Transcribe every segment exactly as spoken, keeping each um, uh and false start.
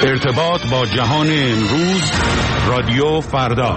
ارتباط با جهان امروز، رادیو فردا.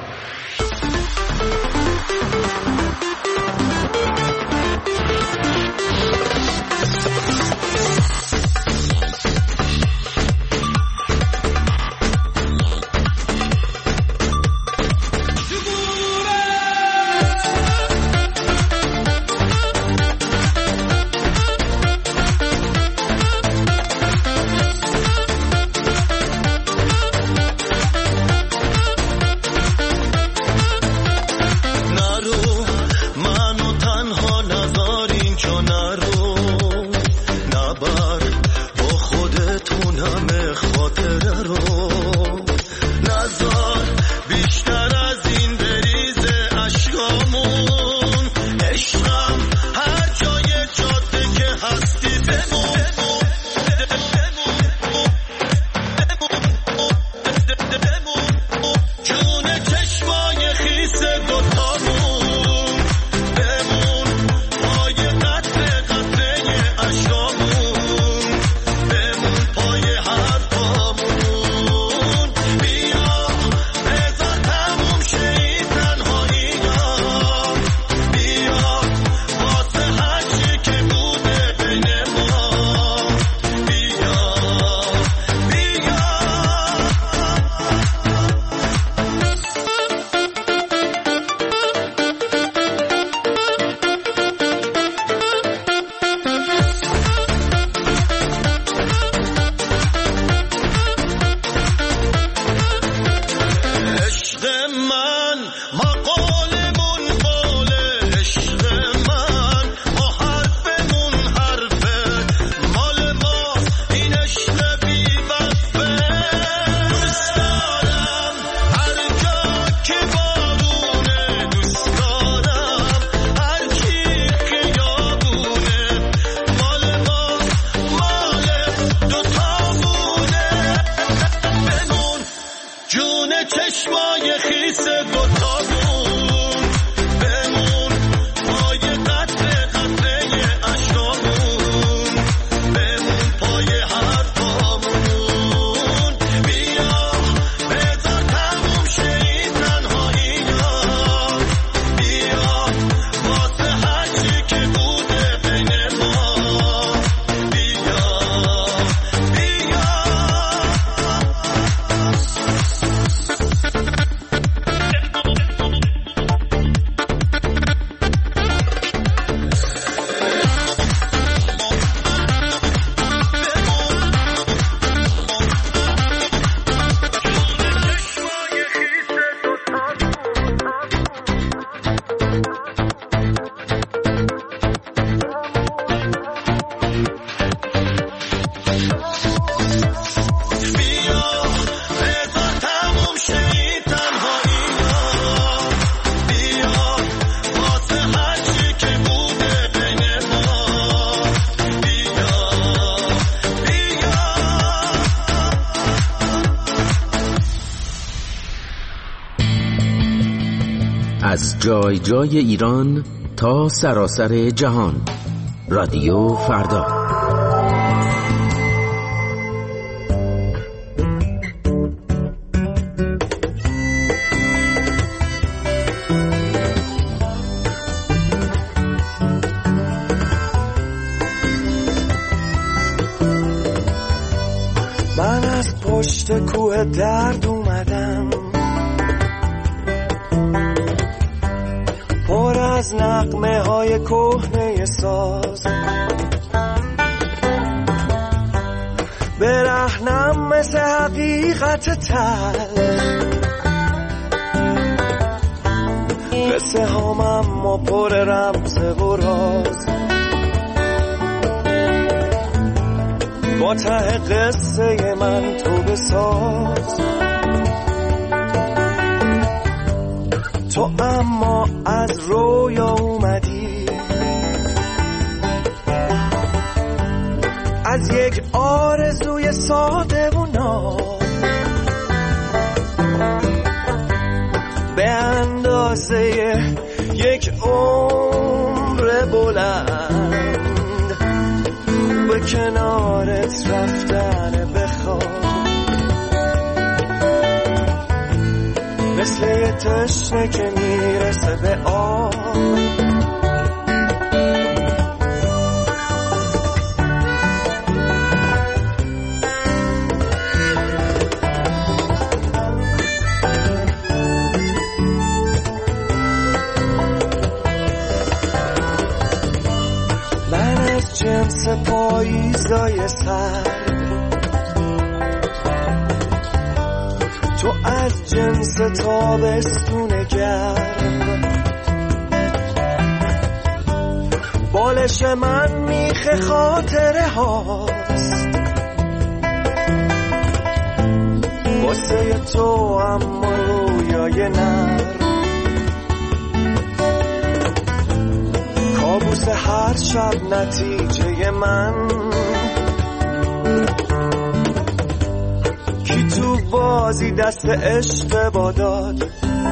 از جای جای ایران تا سراسر جهان، رادیو فردا. من از پشت کوه درد اومدم، پر از نغمه های کهنه ساز، برهنم مثل حقیقت تلخ، قصه هام اما پر رمز و راز، با ته قصه من تو بساز، تو اما از رویا اومدی، از یک آرزوی ساده و ناز، به اندازه یک عمر بلند به کنارت رفتن بخواد. واسه تشنه که میرسه به آب. من از جنس پاییزای سر، تو از جنس تابستون گرم. بالش من میخ خاطره هاست واسه تو، اما رویای نرم. کابوس هر شب نتیجه من، کی تو بازی دست اشتباه داد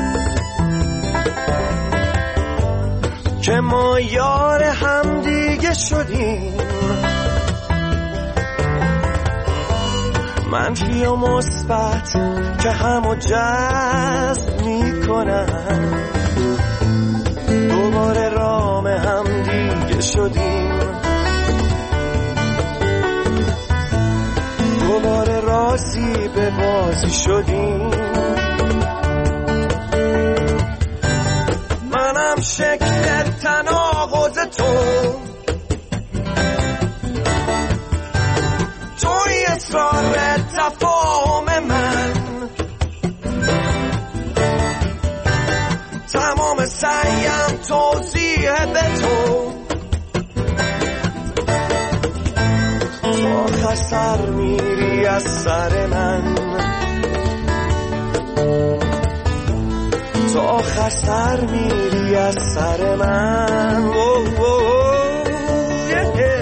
که ما یار هم دیگه شدیم. منفی و مثبت که همو جذب میکنن، دوباره رام هم دیگه شدیم. دوباره راضی به بازی شدیم. منم شکل تناقض تو، توی اصرار تفاهم من. تمام سعیم توضیح به تو، تو آخر سر میری از سر من. تو آخر سر میری از سر من. اوه اوه yeah.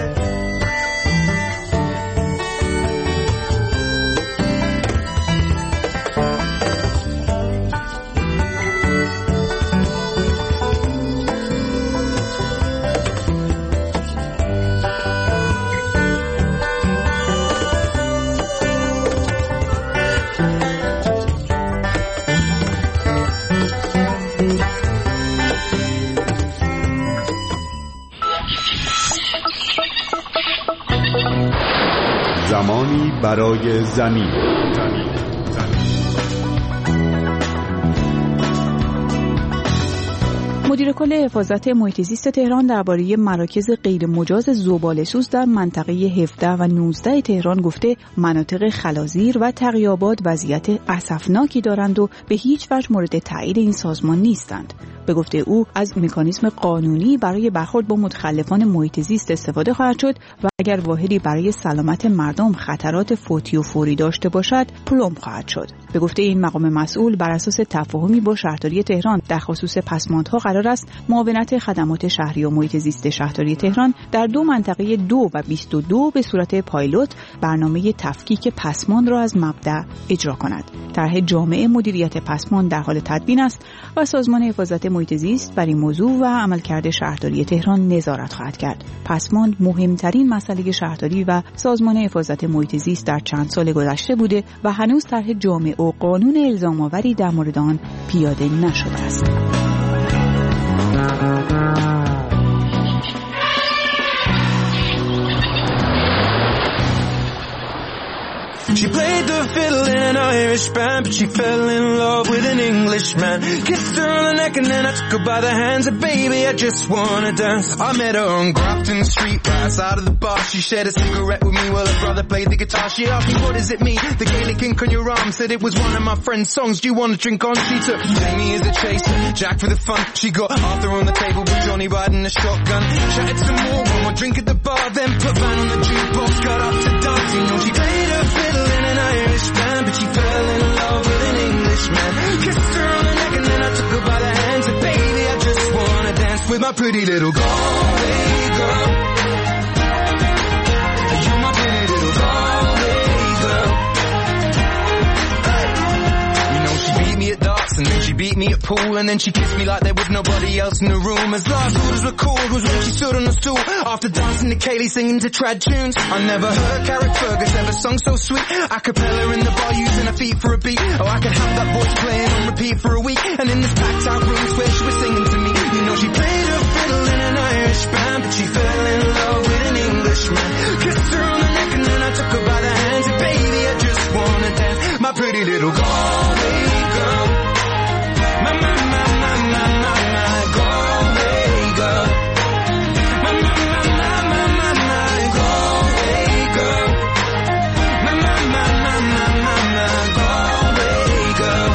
زمانی برای زمین. مدیر کل حفاظت محیط زیست تهران درباره مراکز غیر مجاز زباله‌سوز در منطقه هفده و نوزده تهران گفته مناطق خلازیر و تقی‌آباد وضعیت اسفناکی دارند و به هیچ وجه مورد تایید این سازمان نیستند. به گفته او از مکانیزم قانونی برای برخورد با متخلفان محیط زیست استفاده خواهد شد و اگر واحدی برای سلامت مردم خطرات فوتی و فوری داشته باشد پلم خواهد شد. به گفته این مقام مسئول بر اساس تفاهمی با شهرداری تهران در خصوص پسماندها قرار است معاونت خدمات شهری و محیط زیست شهرداری تهران در دو منطقه دو و بیست و دو به صورت پایلوت برنامه تفکیک پسماند را از مبدأ اجرا کند. طرح جامع مدیریت پسماند در حال تدوین است و سازمان حفاظت محیط زیست بر این موضوع و عملکرد شهرداری تهران نظارت خواهد کرد. پسماند مهمترین مسئله شهرداری و سازمان حفاظت محیط زیست در چند سال گذشته بوده و هنوز طرح جامع و قانون الزام‌آوری در مورد آن پیاده نشده است. She played the fiddle in an Irish band, but she fell in love with an Englishman. Kissed her on the neck and then I took her by the hands. And baby, I just wanna dance. I met her on Grafton Street, right outside of the bar. She shared a cigarette with me while her brother played the guitar. She asked me, what does it mean? The Gaelic ink on your arm said it was one of my friend's songs. Do you want to drink on? She took Jamie as a chaser, Jack for the fun. She got Arthur on the table with Johnny riding a shotgun. Chatted some more, one more drink at the bar, then put Van on the jukebox. Got up to dancing, you know she played her fiddle in an Irish band, but she fell in love with an Englishman. Kissed her on the neck and then I took her by the hands. And baby, I just wanna dance with my pretty little Galway girl. You're my pretty little Galway girl. Hey. You know she beat me at darts and then she beat me the pool, and then she kissed me like there was nobody else in the room. As last orders were called was when she stood on the stool, after dancing to Kaylee singing to trad tunes. I never heard Carrick Fergus ever sung so sweet. A cappella in the bar using her feet for a beat. Oh, I could have that voice playing on repeat for a week. And in this packed out room where she was singing to me. You know she played her fiddle in an Irish band, but she fell in love with an Englishman. Kissed her on the neck and then I took her by the hands. And baby, I just wanna dance, my pretty little Galway girl. My, my, my, my, my, my, my Galway girl. My, my, my, my, my, my, my Galway girl. My, my, my, my, my, my, my Galway girl.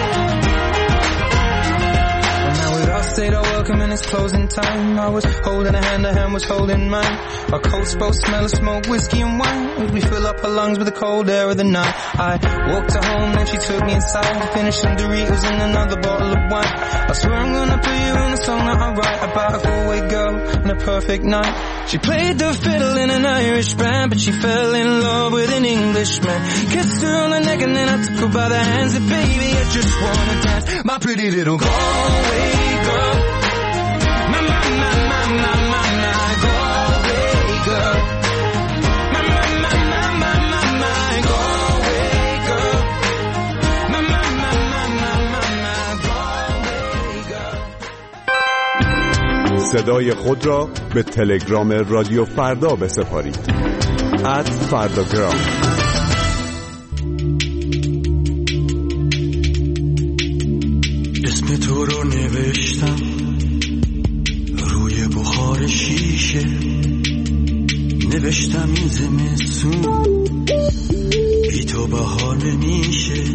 Well, now we'd all stayed at work and it's closing time. I was holding a hand, her hand was holding mine. Our coats both smell of smoke, whiskey and wine. We fill up her lungs with the cold air of the night. I walked her home, then she took me inside to finish some Doritos and another bottle of wine. I swear I'm gonna put you in a song that I write about a Galway girl and a perfect night. She played the fiddle in an Irish band, but she fell in love with an Englishman. Kissed her on the neck and then I took her by the hands. And baby, I just wanna dance, my pretty little Galway girl. My, my, my, my, my, my, my Galway girl. My, my, my, my, my, my, my Galway girl. My, my, my, my, my, my, my Galway girl. صدای خود را به تلگرام رادیو فردا بسپارید. ات فرداگرام. اسم تو رو نوشتم روی بخار شیشه، نوشتم این زمستون بی تو بهار نمیشه.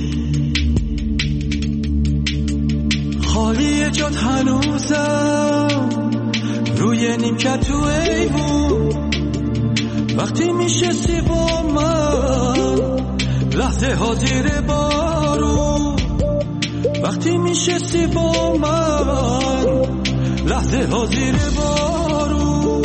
خالی جات هنوزم روی نیمکت تو ایوون، وقتی میشستی با من لحظه ها زیر بارون، وقتی میشستی با من لحظه ها زیر بارون،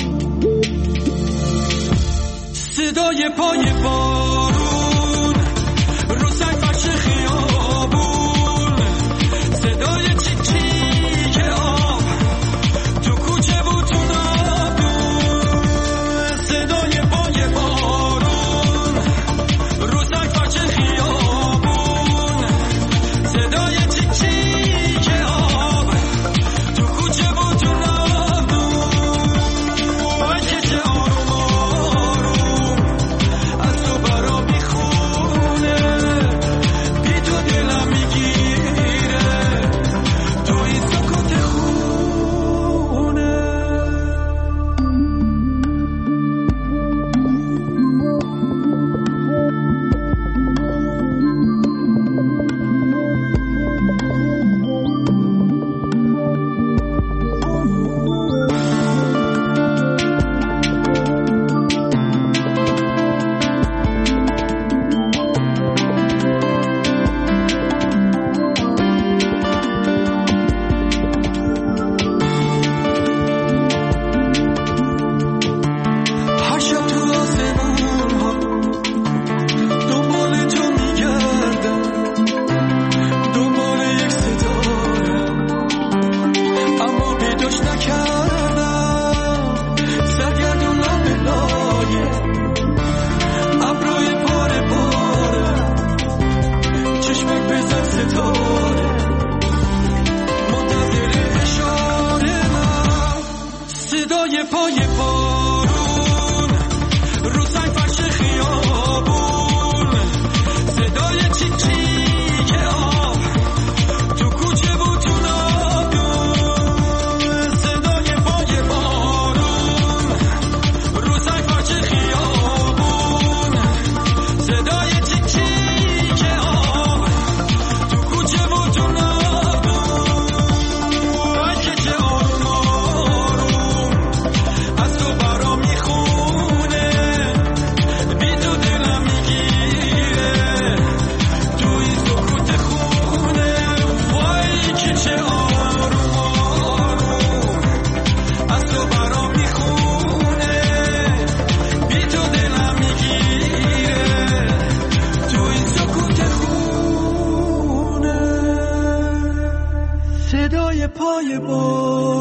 صدای پای بارون رو سنگ فرش خیابون، صدای چیک چیک آب تو کوچه بود تو نادون، صدای پای بارون رو سنگ فرش خیابون، صدای چیک چیک آب تو کوچه بود تو نادون، وای که چه آروم آروم از تو پای بارون